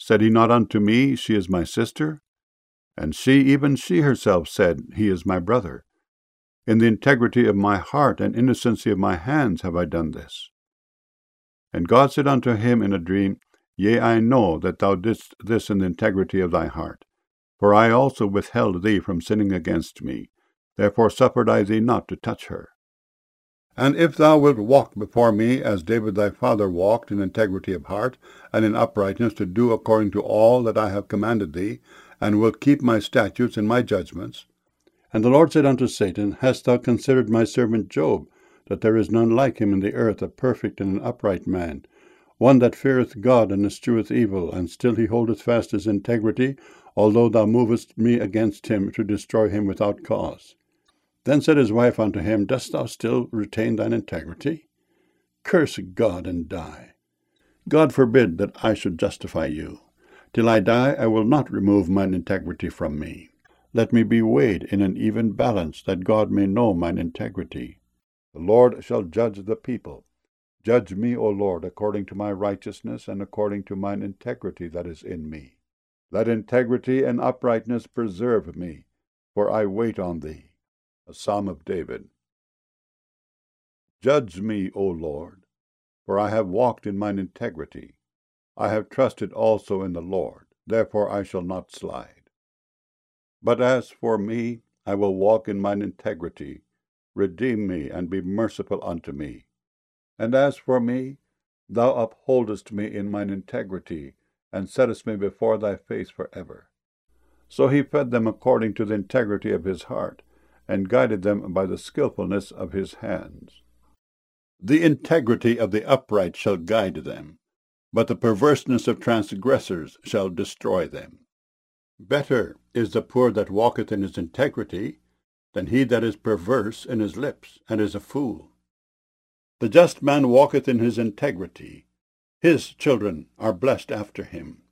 Said he not unto me, She is my sister? And she, even she herself, said, He is my brother. In the integrity of my heart and innocency of my hands have I done this. And God said unto him in a dream, Yea, I know that thou didst this in the integrity of thy heart. For I also withheld thee from sinning against me. Therefore suffered I thee not to touch her. And if thou wilt walk before me, as David thy father walked, in integrity of heart, and in uprightness, to do according to all that I have commanded thee, and wilt keep my statutes and my judgments. And the Lord said unto Satan, Hast thou considered my servant Job, that there is none like him in the earth, a perfect and an upright man, one that feareth God and escheweth evil, and still he holdeth fast his integrity, although thou movest me against him to destroy him without cause? Then said his wife unto him, Dost thou still retain thine integrity? Curse God and die. God forbid that I should justify you. Till I die, I will not remove mine integrity from me. Let me be weighed in an even balance, that God may know mine integrity. The Lord shall judge the people. Judge me, O Lord, according to my righteousness and according to mine integrity that is in me. Let integrity and uprightness preserve me, for I wait on thee. A Psalm of David. Judge me, O Lord, for I have walked in mine integrity. I have trusted also in the Lord, therefore I shall not slide. But as for me, I will walk in mine integrity. Redeem me, and be merciful unto me. And as for me, thou upholdest me in mine integrity, and settest me before thy face forever. So he fed them according to the integrity of his heart, and guided them by the skillfulness of his hands. The integrity of the upright shall guide them, but the perverseness of transgressors shall destroy them. Better is the poor that walketh in his integrity, than he that is perverse in his lips, and is a fool. The just man walketh in his integrity. His children are blessed after him.